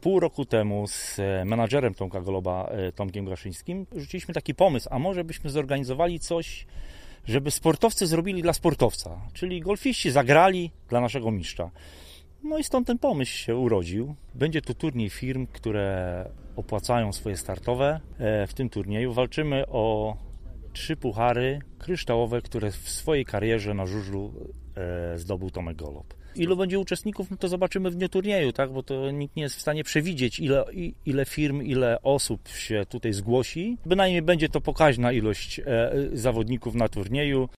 Pół roku temu z menadżerem Tomka Goloba, Tomkiem Gaszyńskim, rzuciliśmy taki pomysł, a może byśmy zorganizowali coś, żeby sportowcy zrobili dla sportowca, czyli golfiści zagrali dla naszego mistrza. No i stąd ten pomysł się urodził. Będzie to turniej firm, które opłacają swoje startowe. W tym turnieju walczymy o 3 puchary kryształowe, które w swojej karierze na żużlu zdobył Tomek Golob. Ilu będzie uczestników, no to zobaczymy w dniu turnieju, tak? Bo to nikt nie jest w stanie przewidzieć, ile firm, ile osób się tutaj zgłosi. Bynajmniej będzie to pokaźna ilość zawodników na turnieju.